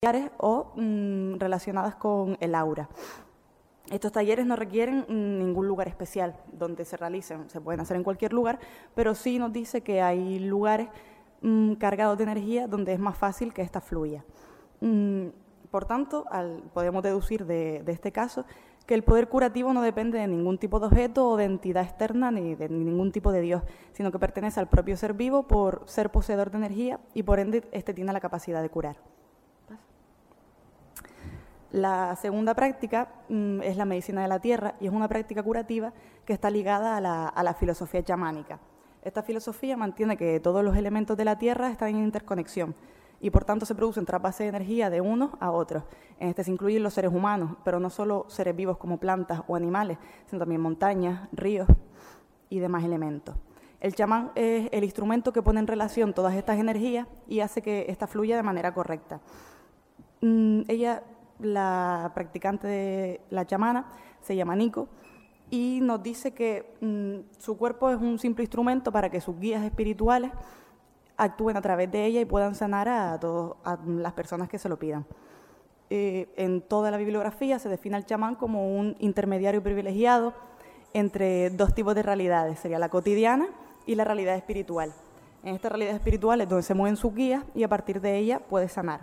o relacionadas con el aura. Estos talleres no requieren ningún lugar especial donde se realicen, se pueden hacer en cualquier lugar, pero sí nos dice que hay lugares cargados de energía donde es más fácil que ésta fluya. Por tanto, podemos deducir de este caso que el poder curativo no depende de ningún tipo de objeto o de entidad externa ni de ningún tipo de Dios, sino que pertenece al propio ser vivo por ser poseedor de energía y por ende este tiene la capacidad de curar. La segunda práctica es la medicina de la tierra y es una práctica curativa que está ligada a la filosofía chamánica. Esta filosofía mantiene que todos los elementos de la tierra están en interconexión y por tanto se producen trasvases de energía de unos a otros. En este se incluyen los seres humanos, pero no solo seres vivos como plantas o animales, sino también montañas, ríos y demás elementos. El chamán es el instrumento que pone en relación todas estas energías y hace que esta fluya de manera correcta. La practicante de la chamana se llama Nico y nos dice que su cuerpo es un simple instrumento para que sus guías espirituales actúen a través de ella y puedan sanar a las personas que se lo pidan. En toda la bibliografía se define al chamán como un intermediario privilegiado entre dos tipos de realidades, sería la cotidiana y la realidad espiritual. En esta realidad espiritual es donde se mueven sus guías y a partir de ella puede sanar.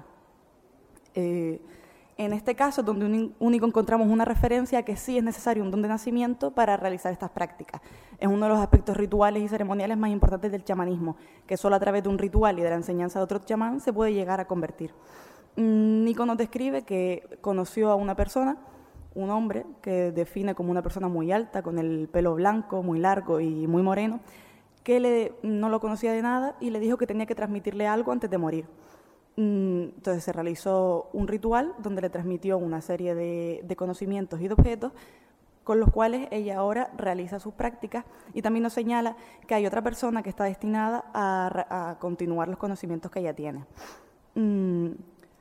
En este caso, donde único encontramos una referencia a que sí es necesario un don de nacimiento para realizar estas prácticas. Es uno de los aspectos rituales y ceremoniales más importantes del chamanismo, que solo a través de un ritual y de la enseñanza de otro chamán se puede llegar a convertir. Nico nos describe que conoció a una persona, un hombre, que define como una persona muy alta, con el pelo blanco, muy largo y muy moreno, que no lo conocía de nada y le dijo que tenía que transmitirle algo antes de morir. Entonces se realizó un ritual donde le transmitió una serie de conocimientos y de objetos con los cuales ella ahora realiza sus prácticas y también nos señala que hay otra persona que está destinada a continuar los conocimientos que ella tiene. En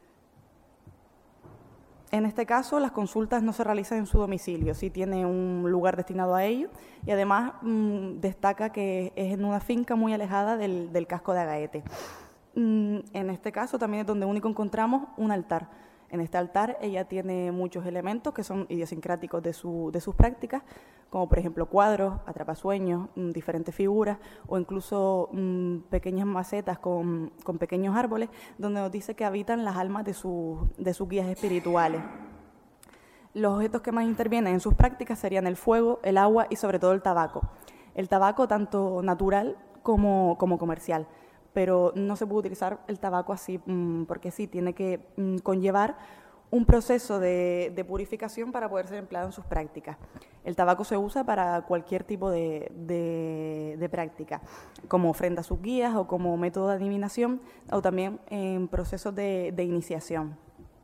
este caso, las consultas no se realizan en su domicilio, sí tiene un lugar destinado a ello y además destaca que es en una finca muy alejada del casco de Agaete. En este caso también es donde único encontramos un altar. En este altar ella tiene muchos elementos que son idiosincráticos de sus prácticas, como por ejemplo cuadros, atrapasueños, diferentes figuras o incluso pequeñas macetas con pequeños árboles, donde nos dice que habitan las almas de sus guías espirituales. Los objetos que más intervienen en sus prácticas serían el fuego, el agua y sobre todo el tabaco. El tabaco tanto natural como comercial. Pero no se puede utilizar el tabaco así, porque sí, tiene que conllevar un proceso de purificación para poder ser empleado en sus prácticas. El tabaco se usa para cualquier tipo de práctica, como ofrenda a sus guías o como método de adivinación, o también en procesos de iniciación.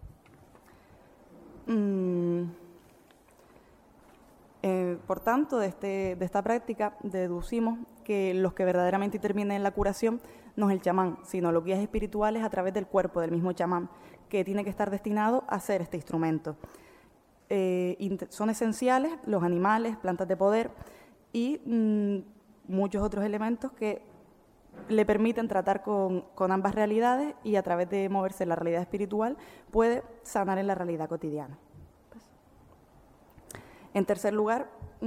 Por tanto, de esta práctica deducimos que los que verdaderamente intervienen en la curación no es el chamán, sino los guías espirituales a través del cuerpo del mismo chamán, que tiene que estar destinado a hacer este instrumento. Son esenciales los animales, plantas de poder y muchos otros elementos que le permiten tratar con ambas realidades y a través de moverse en la realidad espiritual puede sanar en la realidad cotidiana. En tercer lugar,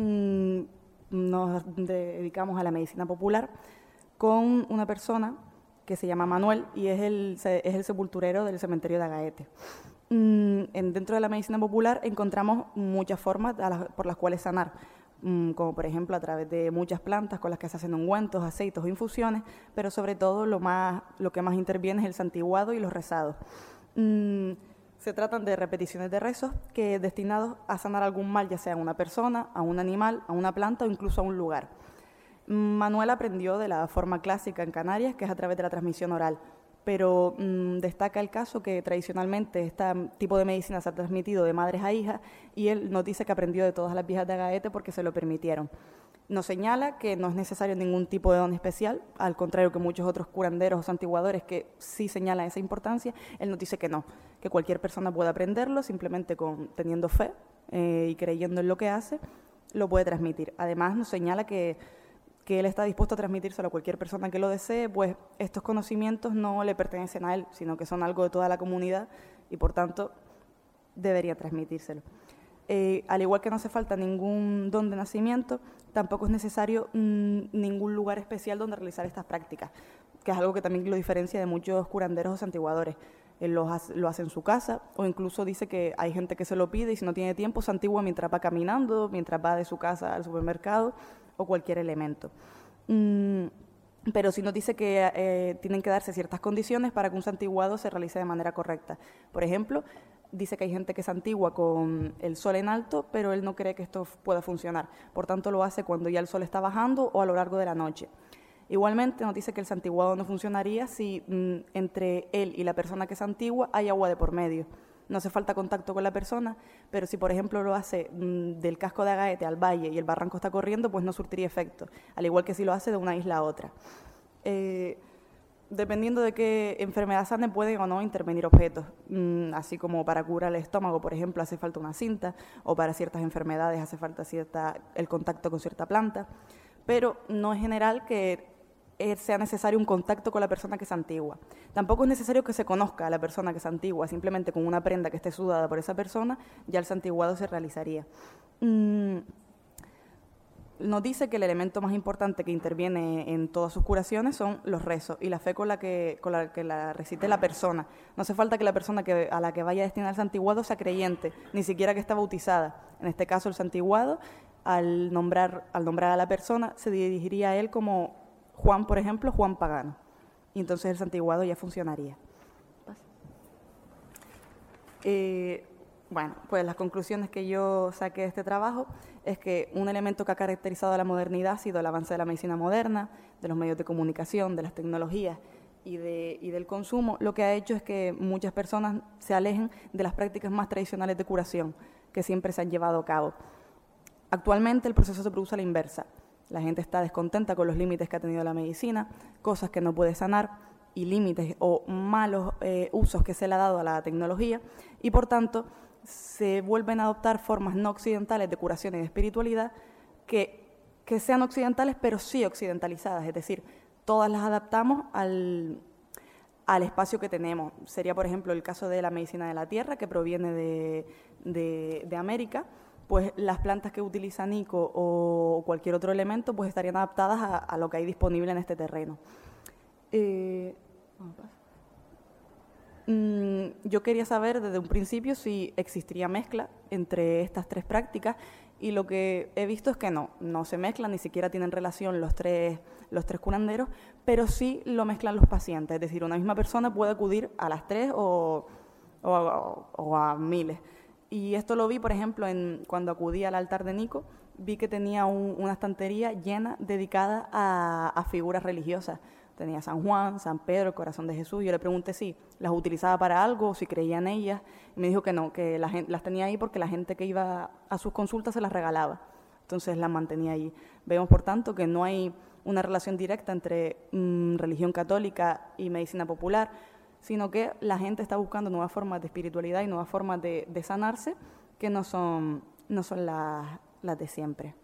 nos dedicamos a la medicina popular con una persona que se llama Manuel y es el sepulturero del cementerio de Agaete. Dentro de la medicina popular encontramos muchas formas por las cuales sanar, como por ejemplo a través de muchas plantas con las que se hacen ungüentos, aceites o infusiones, pero sobre todo lo que más interviene es el santiguado y los rezados. Se tratan de repeticiones de rezos que destinados a sanar algún mal, ya sea a una persona, a un animal, a una planta o incluso a un lugar. Manuel aprendió de la forma clásica en Canarias, que es a través de la transmisión oral, pero destaca el caso que tradicionalmente este tipo de medicina se ha transmitido de madres a hijas y él nos dice que aprendió de todas las viejas de Agaete porque se lo permitieron. Nos señala que no es necesario ningún tipo de don especial, al contrario que muchos otros curanderos o santiguadores que sí señalan esa importancia, él nos dice que no, que cualquier persona puede aprenderlo simplemente teniendo fe y creyendo en lo que hace, lo puede transmitir. Además nos señala que él está dispuesto a transmitírselo a cualquier persona que lo desee, pues estos conocimientos no le pertenecen a él, sino que son algo de toda la comunidad y por tanto debería transmitírselo. Al igual que no hace falta ningún don de nacimiento, tampoco es necesario ningún lugar especial donde realizar estas prácticas, que es algo que también lo diferencia de muchos curanderos o santiguadores. Él lo hace en su casa, o incluso dice que hay gente que se lo pide y si no tiene tiempo se santigua mientras va caminando, mientras va de su casa al supermercado o cualquier elemento. Pero sí nos dice que tienen que darse ciertas condiciones para que un santiguado se realice de manera correcta. Por ejemplo, dice que hay gente que santigua con el sol en alto, pero él no cree que esto pueda funcionar. Por tanto, lo hace cuando ya el sol está bajando o a lo largo de la noche. Igualmente nos dice que el santiguado no funcionaría si entre él y la persona que santigua hay agua de por medio. No hace falta contacto con la persona, pero si por ejemplo lo hace del casco de Agaete al valle y el barranco está corriendo, pues no surtiría efecto, al igual que si lo hace de una isla a otra. Dependiendo de qué enfermedad sane pueden o no intervenir objetos, así como para curar el estómago, por ejemplo, hace falta una cinta, o para ciertas enfermedades hace falta el contacto con cierta planta, pero no es general que sea necesario un contacto con la persona que santigua. Tampoco es necesario que se conozca a la persona que santigua, simplemente con una prenda que esté sudada por esa persona, ya el santiguado se realizaría. Nos dice que el elemento más importante que interviene en todas sus curaciones son los rezos y la fe con la que la recite la persona. No hace falta que la persona a la que vaya a destinar el santiguado sea creyente, ni siquiera que esté bautizada. En este caso, el santiguado, al nombrar a la persona, se dirigiría a él como Juan, por ejemplo, Juan Pagano. Y entonces el santiguado ya funcionaría. Bueno, pues las conclusiones que yo saqué de este trabajo es que un elemento que ha caracterizado a la modernidad ha sido el avance de la medicina moderna, de los medios de comunicación, de las tecnologías y del consumo. Lo que ha hecho es que muchas personas se alejen de las prácticas más tradicionales de curación que siempre se han llevado a cabo. Actualmente el proceso se produce a la inversa. La gente está descontenta con los límites que ha tenido la medicina, cosas que no puede sanar y límites o malos usos que se le ha dado a la tecnología y por tanto se vuelven a adoptar formas no occidentales de curación y de espiritualidad que sean occidentales pero sí occidentalizadas, es decir, todas las adaptamos al espacio que tenemos. Sería, por ejemplo, el caso de la medicina de la tierra que proviene de América. Pues las plantas que utiliza Nico o cualquier otro elemento pues estarían adaptadas a lo que hay disponible en este terreno. Yo quería saber desde un principio si existiría mezcla entre estas tres prácticas y lo que he visto es que no se mezclan, ni siquiera tienen relación los tres curanderos, pero sí lo mezclan los pacientes, es decir, una misma persona puede acudir a las tres o a miles. Y esto lo vi, por ejemplo, cuando acudí al altar de Nico, vi que tenía una estantería llena dedicada a figuras religiosas. Tenía San Juan, San Pedro, el corazón de Jesús. Yo le pregunté si las utilizaba para algo o si creía en ellas. Y me dijo que no, que las tenía ahí porque la gente que iba a sus consultas se las regalaba. Entonces las mantenía allí. Vemos, por tanto, que no hay una relación directa entre religión católica y medicina popular, sino que la gente está buscando nuevas formas de espiritualidad y nuevas formas de sanarse que no son las de siempre.